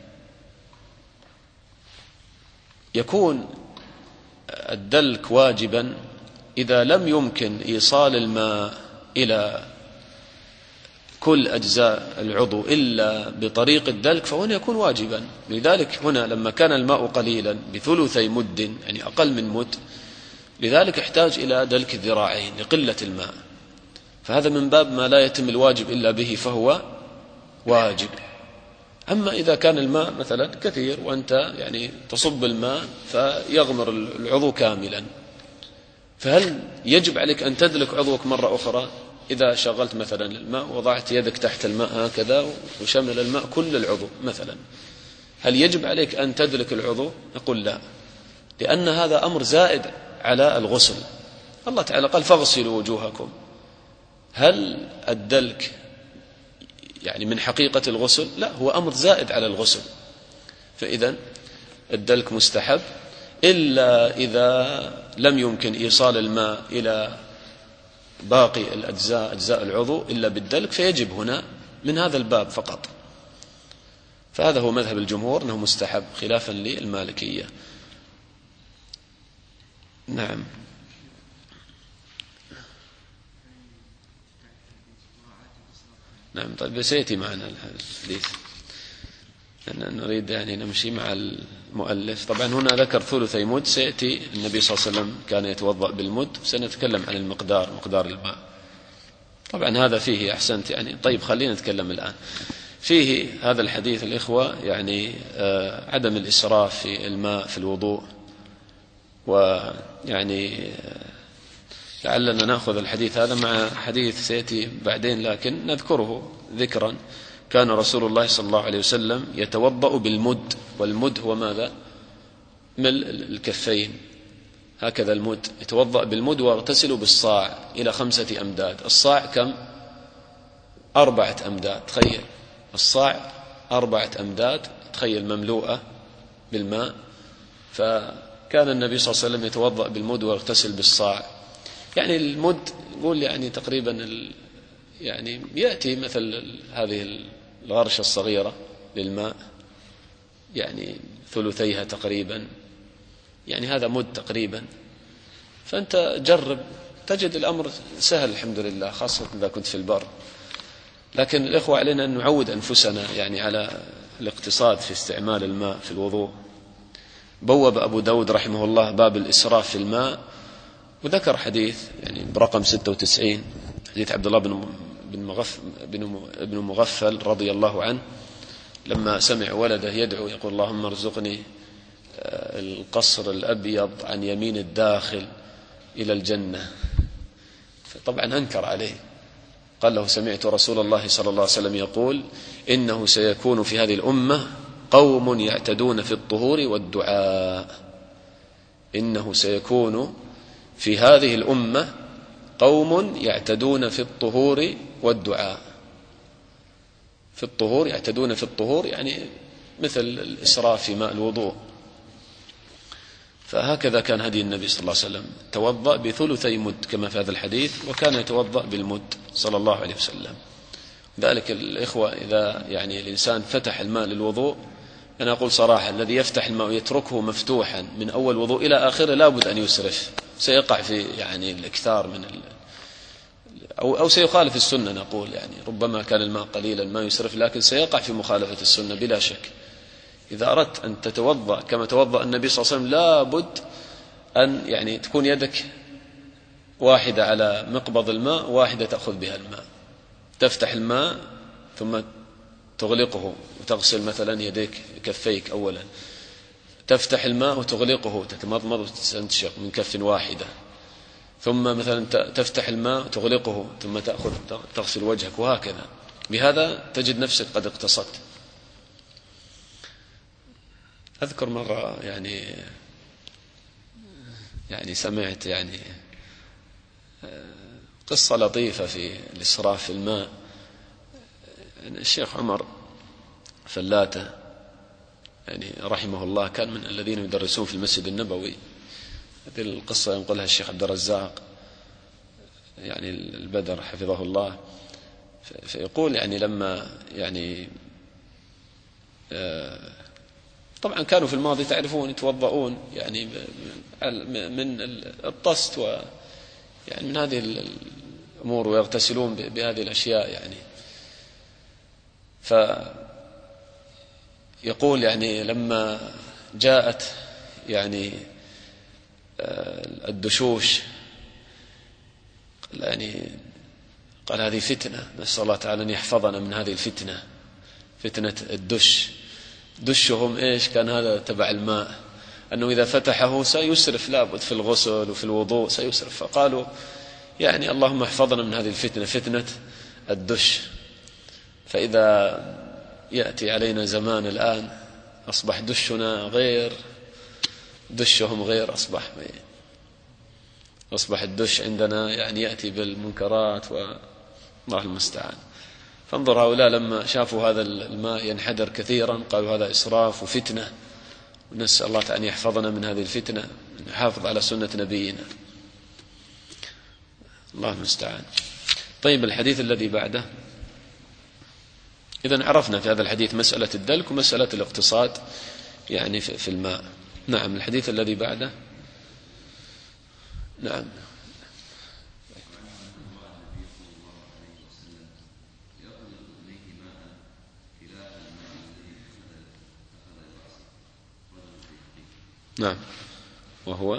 يكون الدلك واجبا إذا لم يمكن إيصال الماء إلى كل أجزاء العضو إلا بطريق الدلك، فهنا يكون واجبا. لذلك هنا لما كان الماء قليلا بثلثي مد، يعني أقل من مد، لذلك احتاج إلى دلك الذراعين لقلة الماء، فهذا من باب ما لا يتم الواجب إلا به فهو واجب. أما إذا كان الماء مثلا كثير وأنت يعني تصب الماء فيغمر العضو كاملا، فهل يجب عليك أن تدلك عضوك مرة أخرى؟ إذا شغلت مثلا الماء وضعت يدك تحت الماء هكذا وشمل الماء كل العضو مثلا، هل يجب عليك أن تدلك العضو؟ نقول لا، لأن هذا أمر زائد على الغسل. الله تعالى قال فاغسلوا وجوهكم. هل الدلك يعني من حقيقة الغسل؟ لا، هو أمر زائد على الغسل. فإذا الدلك مستحب إلا إذا لم يمكن إيصال الماء إلى باقي الأجزاء أجزاء العضو إلا بالدلك، فيجب هنا من هذا الباب فقط. فهذا هو مذهب الجمهور أنه مستحب، خلافا للمالكية. نعم. نعم. طيب، سيأتي معنا الحديث، لأن نريد يعني نمشي مع المؤلف. طبعا هنا ذكر ثلثي مد، سيأتي النبي صلى الله عليه وسلم كان يتوضأ بالمد، سنتكلم عن المقدار، مقدار الماء. طبعا هذا فيه أحسنت يعني. طيب، خلينا نتكلم الآن فيه هذا الحديث الإخوة، يعني آه عدم الإسراف في الماء في الوضوء. ويعني لعلنا نأخذ الحديث هذا مع حديث سيأتي بعدين، لكن نذكره ذكرا. كان رسول الله صلى الله عليه وسلم يتوضأ بالمد، والمد هو ماذا؟ ملء الكفين، هكذا المد. يتوضأ بالمد ويغتسل بالصاع إلى خمسة أمداد. الصاع كم؟ أربعة أمداد. تخيل الصاع أربعة أمداد، تخيل مملوءة بالماء. فكان النبي صلى الله عليه وسلم يتوضأ بالمد ويغتسل بالصاع. يعني المد يقول يعني تقريبا ال يعني يأتي مثل هذه الغرشة الصغيرة للماء، يعني ثلثيها تقريبا، يعني هذا مد تقريبا. فأنت جرب تجد الأمر سهل الحمد لله، خاصة إذا كنت في البر. لكن الإخوة علينا أن نعود أنفسنا يعني على الاقتصاد في استعمال الماء في الوضوء. بوب أبو داود رحمه الله باب الإسراف في الماء، وذكر حديث يعني برقم ستة وتسعين، حديث عبد الله بن بن مغفل, بن مغفل رضي الله عنه، لما سمع ولده يدعو يقول اللهم ارزقني القصر الأبيض عن يمين الداخل إلى الجنة، فطبعا أنكر عليه، قال له سمعت رسول الله صلى الله عليه وسلم يقول إنه سيكون في هذه الأمة قوم يعتدون في الطهور والدعاء. إنه سيكون في هذه الأمة قوم يعتدون في الطهور والدعاء. في الطهور يعتدون في الطهور يعني مثل الإسراف في ماء الوضوء. فهكذا كان هدي النبي صلى الله عليه وسلم، توضأ بثلثي مد كما في هذا الحديث، وكان يتوضأ بالمد صلى الله عليه وسلم. ذلك الإخوة إذا يعني الإنسان فتح الماء للوضوء، أنا أقول صراحة الذي يفتح الماء ويتركه مفتوحا من أول وضوء إلى آخره لابد أن يسرف، سيقع في يعني الإكثار من ال أو, أو سيخالف السنة. نقول يعني ربما كان الماء قليلا ما يسرف، لكن سيقع في مخالفة السنة بلا شك. إذا أردت أن تتوضأ كما توضأ النبي صلى الله عليه وسلم لابد أن يعني تكون يدك واحدة على مقبض الماء، واحدة تأخذ بها الماء، تفتح الماء ثم تغلقه وتغسل مثلا يديك كفيك أولا، تفتح الماء وتغلقه تتمضمض وتستنشق من كف واحدة، ثم مثلا تفتح الماء وتغلقه ثم تأخذ تغسل وجهك، وهكذا. بهذا تجد نفسك قد اقتصدت. أذكر مرة يعني يعني سمعت يعني قصة لطيفة في الإسراف في الماء. الشيخ عمر فلاتة يعني رحمه الله كان من الذين يدرسون في المسجد النبوي. هذه القصة ينقلها الشيخ عبد الرزاق يعني البدر حفظه الله، فيقول يعني لما يعني طبعا كانوا في الماضي تعرفون يتوضؤون يعني من الطست و يعني من هذه الأمور ويغتسلون بهذه الأشياء يعني. فيقول يعني لما جاءت يعني الدشوش يعني قال هذه فتنة، نسأل الله تعالى أن يحفظنا من هذه الفتنة، فتنة الدش. دشهم إيش كان؟ هذا تبع الماء، أنه إذا فتحه سيسرف لابد في الغسل وفي الوضوء سيسرف. فقالوا يعني اللهم احفظنا من هذه الفتنة، فتنة الدش. فإذا يأتي علينا زمان الآن أصبح دشنا غير دشهم غير، أصبح أصبح الدش عندنا يعني يأتي بالمنكرات والله المستعان. فانظر هؤلاء لما شافوا هذا الماء ينحدر كثيرا قالوا هذا إسراف وفتنة، ونسأل الله تعالى أن يحفظنا من هذه الفتنة، نحافظ على سنة نبينا، الله المستعان. طيب الحديث الذي بعده، إذن عرفنا في هذا الحديث مسألة الدلك ومسألة الاقتصاد يعني في الماء. نعم الحديث الذي بعده. نعم نعم وهو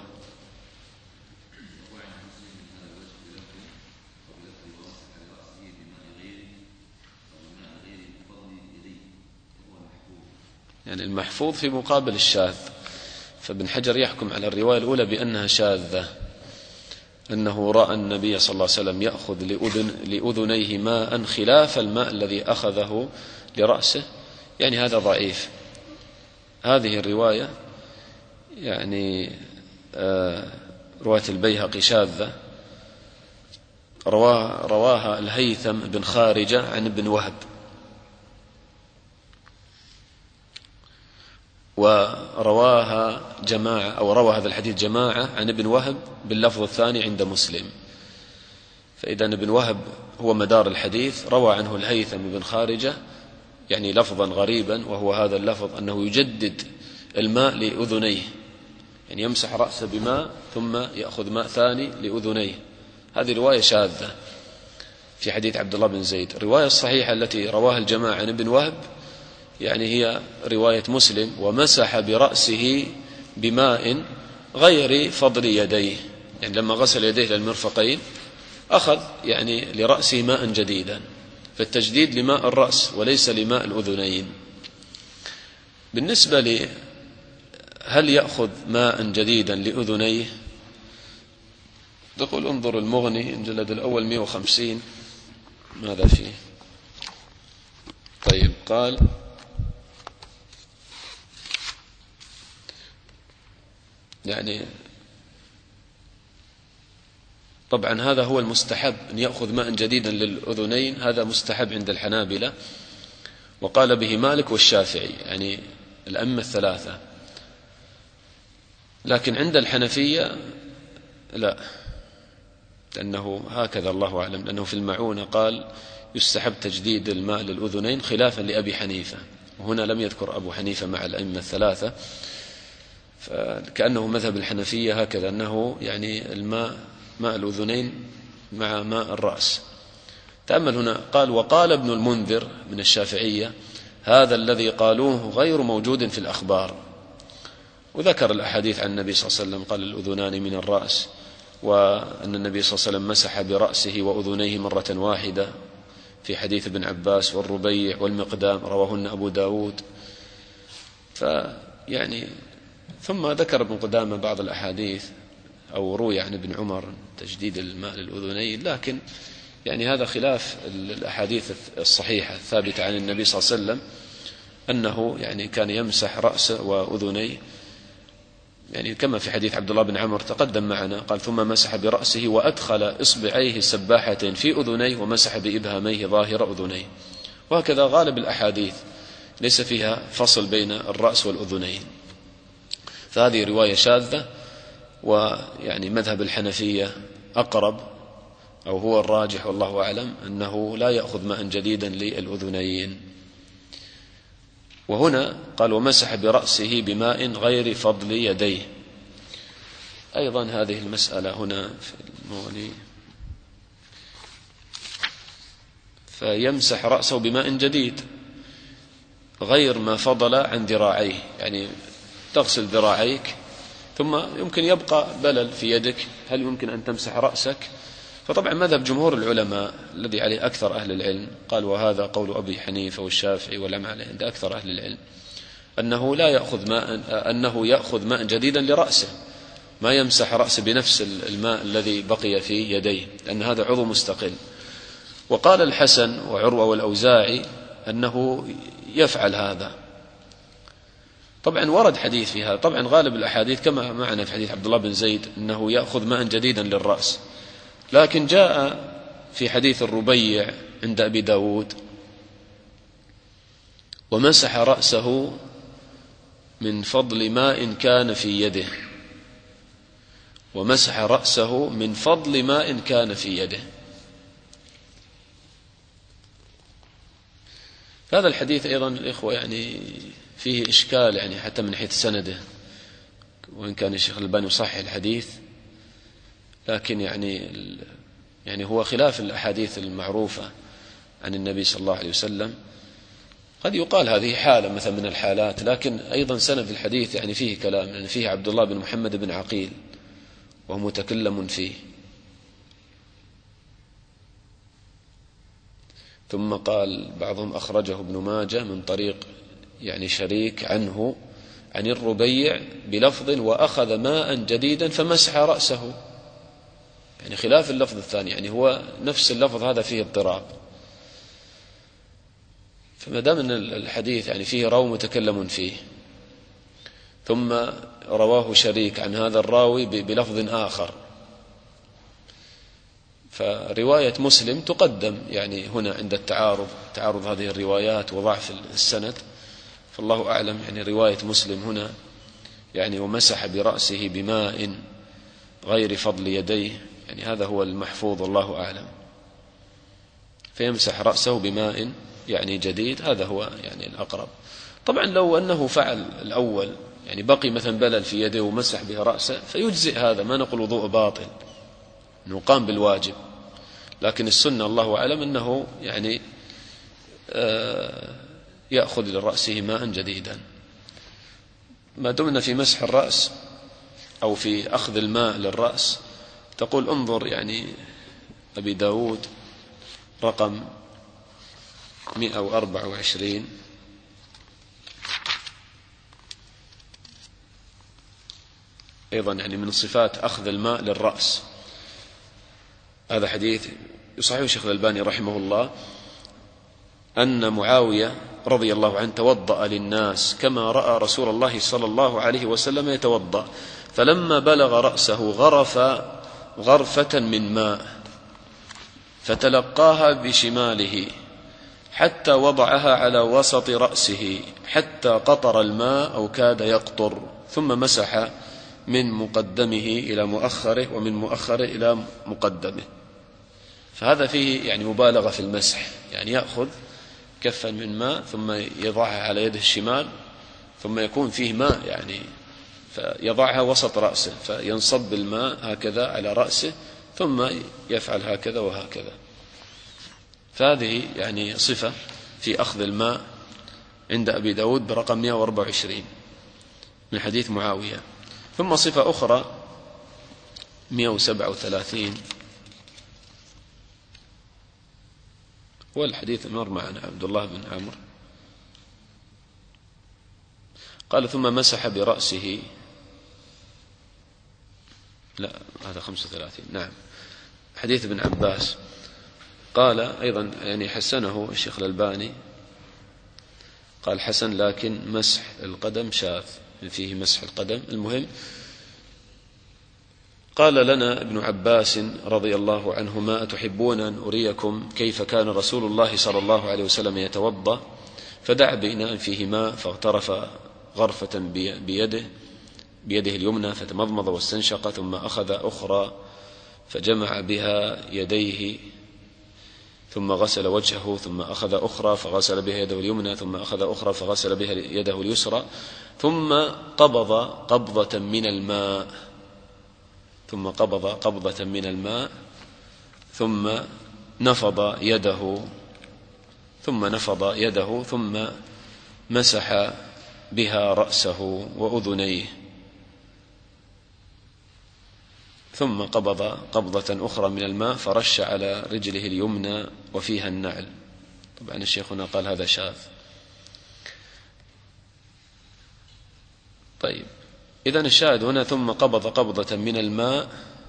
يعني المحفوظ في مقابل الشاذ. فابن حجر يحكم على الرواية الأولى بأنها شاذة، أنه رأى النبي صلى الله عليه وسلم يأخذ لأذن لأذنيه ماء خلاف الماء الذي أخذه لرأسه، يعني هذا ضعيف. هذه الرواية يعني آه رواية البيهقي شاذة، رواها, رواها الهيثم بن خارجة عن ابن وهب، ورواها جماعة أو روى هذا الحديث جماعة عن ابن وهب باللفظ الثاني عند مسلم. فإذا ابن وهب هو مدار الحديث، روى عنه الهيثم بن خارجة يعني لفظا غريبا، وهو هذا اللفظ أنه يجدد الماء لأذنيه، يعني يمسح رأسه بماء ثم يأخذ ماء ثاني لأذنيه. هذه رواية شاذة في حديث عبد الله بن زيد. الرواية الصحيحة التي رواها الجماعة عن ابن وهب يعني هي رواية مسلم، ومسح برأسه بماء غير فضل يديه، يعني لما غسل يديه للمرفقين أخذ يعني لرأسه ماء جديدا، فالتجديد لماء الرأس وليس لماء الأذنين. بالنسبة لي هل يأخذ ماء جديدا لأذنيه، تقول انظر المغني المجلد الأول مئة وخمسين ماذا فيه؟ طيب قال يعني طبعا هذا هو المستحب، أن يأخذ ماء جديدا للأذنين، هذا مستحب عند الحنابلة، وقال به مالك والشافعي يعني الأئمة الثلاثة. لكن عند الحنفية لا، لأنه هكذا الله أعلم، لأنه في المعونة قال يستحب تجديد الماء للأذنين خلافا لأبي حنيفة، وهنا لم يذكر أبو حنيفة مع الأئمة الثلاثة، فكأنه مذهب الحنفية هكذا، أنه يعني الماء ماء الأذنين مع ماء الرأس. تأمل هنا قال وقال ابن المنذر من الشافعية هذا الذي قالوه غير موجود في الأخبار، وذكر الأحاديث عن النبي صلى الله عليه وسلم قال الأذنان من الرأس، وأن النبي صلى الله عليه وسلم مسح برأسه وأذنيه مرة واحدة في حديث ابن عباس، والربيع والمقدام رواهن أبو داود. فيعني ثم ذكر ابن قدامة بعض الأحاديث أو روي عن ابن عمر تجديد الماء للأذنين، لكن يعني هذا خلاف الأحاديث الصحيحة الثابتة عن النبي صلى الله عليه وسلم أنه يعني كان يمسح رأسه وأذنيه، يعني كما في حديث عبد الله بن عمر تقدم معنا، قال ثم مسح برأسه وأدخل إصبعيه السباحتين في أذنيه ومسح بإبهاميه ظاهر أذنيه. وهكذا غالب الأحاديث ليس فيها فصل بين الرأس والأذنين. فهذه رواية شاذة، ويعني مذهب الحنفية أقرب أو هو الراجح والله أعلم أنه لا يأخذ ماء جديدا للأذنين. وهنا قال ومسح برأسه بماء غير فضل يديه، أيضا هذه المسألة هنا في المغني، فيمسح رأسه بماء جديد غير ما فضل عن ذراعيه، يعني تغسل ذراعيك ثم يمكن يبقى بلل في يدك، هل يمكن أن تمسح رأسك؟ فطبعا مذهب جمهور العلماء الذي عليه أكثر أهل العلم قال وهذا قول أبي حنيفة والشافعي والعمل عند أكثر أهل العلم أنه لا يأخذ ماء، أنه يأخذ ماء جديدا لرأسه، ما يمسح رأسه بنفس الماء الذي بقي في يديه، لأن هذا عضو مستقل. وقال الحسن وعروة والأوزاعي أنه يفعل هذا. طبعا ورد حديث فيها، طبعا غالب الأحاديث كما معنا في حديث عبد الله بن زيد أنه يأخذ ماء جديدا للرأس، لكن جاء في حديث الربيع عند أبي داود ومسح رأسه من فضل ماء كان في يده، ومسح رأسه من فضل ماء كان في يده. هذا الحديث أيضا الإخوة يعني فيه إشكال، يعني حتى من حيث سنده، وإن كان الشيخ الألباني يصحح الحديث، لكن يعني يعني هو خلاف الأحاديث المعروفة عن النبي صلى الله عليه وسلم. قد يقال هذه حالة مثلا من الحالات، لكن أيضا سند الحديث يعني فيه كلام، لأن فيه عبد الله بن محمد بن عقيل وهو متكلم فيه. ثم قال بعضهم أخرجه ابن ماجه من طريق يعني شريك عنه عن الربيع بلفظ وأخذ ماء جديدا فمسح رأسه، يعني خلاف اللفظ الثاني، يعني هو نفس اللفظ هذا فيه اضطراب. فما دام ان الحديث يعني فيه راوي متكلم فيه، ثم رواه شريك عن هذا الراوي بلفظ آخر، فرواية مسلم تقدم يعني هنا عند التعارض، تعارض هذه الروايات وضعف السند، فالله أعلم يعني رواية مسلم هنا يعني ومسح برأسه بماء غير فضل يديه، يعني هذا هو المحفوظ والله أعلم، فيمسح رأسه بماء يعني جديد، هذا هو يعني الأقرب. طبعا لو أنه فعل الأول يعني بقي مثلا بلل في يده ومسح بها رأسه فيجزئ هذا، ما نقول وضوء باطل، أنه قام بالواجب، لكن السنة الله أعلم أنه يعني يأخذ لرأسه ماء جديدا. ما دمنا في مسح الرأس أو في أخذ الماء للرأس، تقول انظر يعني أبي داود رقم مئة وأربعة وعشرين، أيضا يعني من صفات أخذ الماء للرأس، هذا حديث يصحح الشيخ الألباني رحمه الله أن معاوية رضي الله عنه توضأ للناس كما رأى رسول الله صلى الله عليه وسلم يتوضأ، فلما بلغ رأسه غرف غرفة من ماء فتلقاها بشماله حتى وضعها على وسط رأسه حتى قطر الماء أو كاد يقطر، ثم مسح من مقدمه إلى مؤخره ومن مؤخره إلى مقدمه. فهذا فيه يعني مبالغة في المسح، يعني يأخذ كفا من ماء ثم يضعها على يده الشمال ثم يكون فيه ماء يعني فيضعها وسط رأسه فينصب الماء هكذا على رأسه ثم يفعل هكذا وهكذا. فهذه يعني صفة في أخذ الماء عند أبي داود برقم مئة وأربعة وعشرين من حديث معاوية. ثم صفة أخرى مئة وسبعة وثلاثين والحديث مر معنا عبد الله بن عمرو قال ثم مسح برأسه، لا هذا خمسة وثلاثين، نعم حديث ابن عباس قال أيضا يعني حسنه الشيخ الألباني قال حسن لكن مسح القدم شاذ، فيه مسح القدم. المهم قال لنا ابن عباس رضي الله عنهما أتحبون أن أريكم كيف كان رسول الله صلى الله عليه وسلم يتوضأ؟ فدعا بإناء فيه ماء فاغترف غرفة بيده بيده اليمنى فتمضمض واستنشق ثم أخذ أخرى فجمع بها يديه ثم غسل وجهه ثم أخذ أخرى فغسل بها يده اليمنى ثم أخذ أخرى فغسل بها يده اليسرى ثم قبض قبضة من الماء ثم قبض قبضة من الماء ثم نفض يده ثم نفض يده ثم مسح بها رأسه وأذنيه ثم قبض قبضة أخرى من الماء فرش على رجله اليمنى وفيها النعل. طبعا الشيخ هنا قال هذا شاذ. طيب إذن الشاهد هنا ثم قبض قبضة من الماء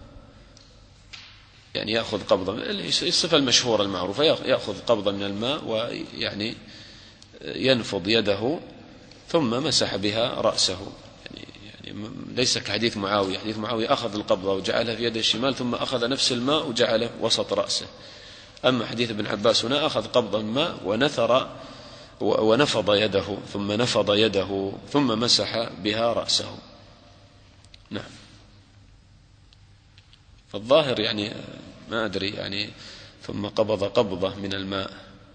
يعني يأخذ قبضة، الصفة المشهورة المعروفة يأخذ قبضة من الماء ويعني ينفض يده ثم مسح بها رأسه، يعني, يعني ليس كحديث معاوية. حديث معاوية أخذ القبضة وجعلها في يده الشمال ثم أخذ نفس الماء وجعله وسط رأسه. أما حديث ابن عباس هنا أخذ قبضا من الماء ونثر ونفض يده ثم نفض يده ثم مسح بها رأسه. نعم. فالظاهر يعني ما أدري يعني ثم قبض قبضة من الماء،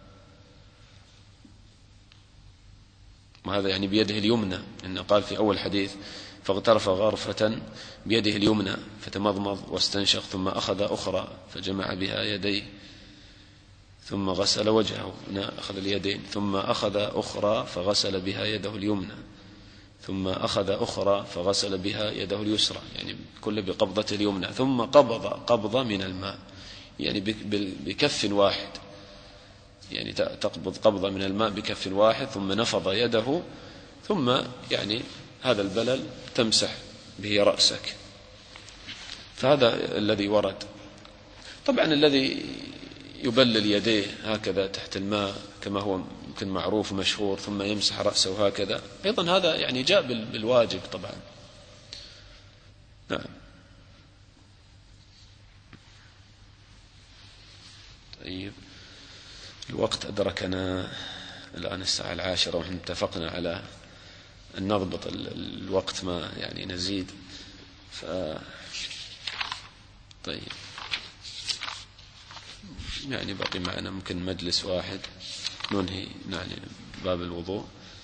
وهذا يعني بيده اليمنى، إنه قال في أول حديث فاغترف غرفة بيده اليمنى فتمضمض واستنشق ثم أخذ أخرى فجمع بها يديه ثم غسل وجهه، أخذ اليدين ثم أخذ أخرى فغسل بها يده اليمنى ثم أخذ أخرى فغسل بها يده اليسرى، يعني كل بقبضة اليمنى ثم قبض قبضة من الماء يعني بكف واحد، يعني تقبض قبضة من الماء بكف واحد ثم نفض يده ثم يعني هذا البلل تمسح به رأسك. فهذا الذي ورد. طبعا الذي يبلل يديه هكذا تحت الماء كما هو يمكن معروف ومشهور ثم يمسح رأسه هكذا أيضا هذا يعني جاء بالواجب طبعا. نعم. طيب الوقت أدركنا الآن الساعة العاشرة ونحن اتفقنا على أن نضبط الوقت ما يعني نزيد. ف طيب يعني بقي معنا ممكن مجلس واحد ننهي يعني باب الوضوء،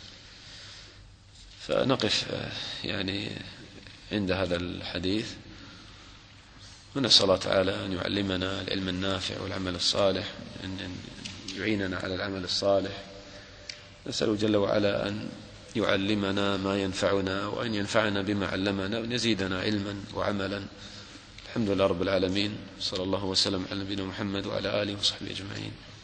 فنقف يعني عند هذا الحديث ونسأل الله تعالى أن يعلمنا العلم النافع والعمل الصالح، أن يعيننا على العمل الصالح. نسأل جل وعلا أن يعلمنا ما ينفعنا وأن ينفعنا بما علمنا وأن يزيدنا علما وعملا. الحمد لله رب العالمين، صلى الله وسلم على نبينا محمد وعلى آله وصحبه أجمعين.